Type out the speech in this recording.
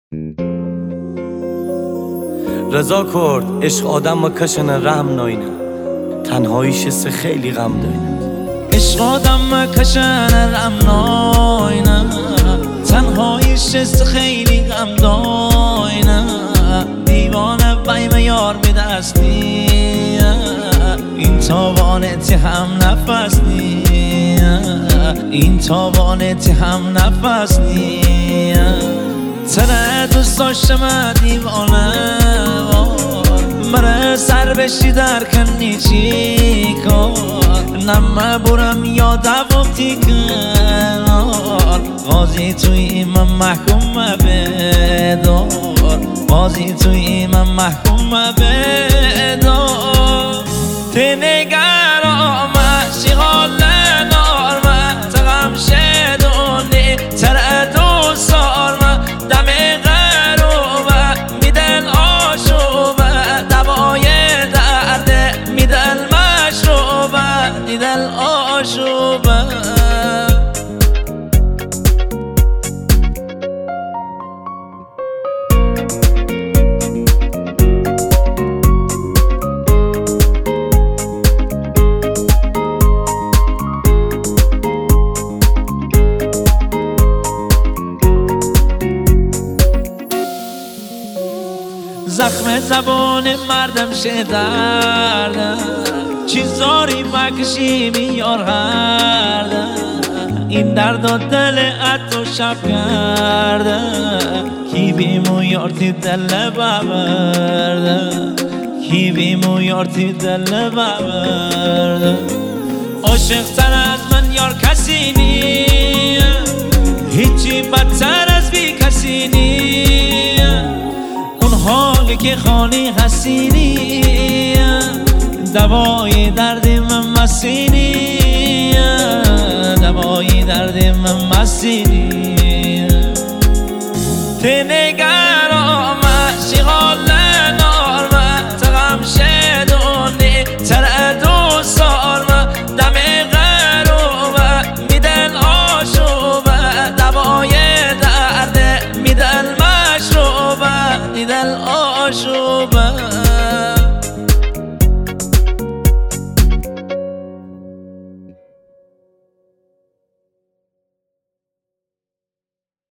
رضا کرد عشق آدم و کشن رحم ناینه تنهاییش سه خیلی غم داینه عشق آدم کشن رحم ناینه تنهاییش سه خیلی غم داینه دیوانه بایم یار به دستی این تاوانتی هم نفس نی این تاوانتی هم نفس نی تره دوست داشتم دیوانه مره سر بشی در کنی چی کن نمه برم یاده وقتی کنار قاضی توی من محکوم بدار قاضی توی من محکوم بدار تی نگرامه چی حال نارمه تغم شدونی تره دوست دارمه دم غروبه میدل آشوبه دوای درده میدل مشروبه میدل آشوبه زخم زبان مردم شه دردم چیزاری مکشی بیار هردم این درد و دل اتو شب کرده کی بیمو یارتی دل ببرده کی بیمو یارتی دل ببرده عاشق تر از من یار کسی نی هیچی بدتر از بی کسی نی حالی که خالی حسینی دوای درد من مسینی دوای درد من مسینی تی نگرامه چی حال نارمه تغم شدونی تره دوست دارمه دم غروبه میدل آشوبه دوای درد میدل مشروبه میدل آشوبه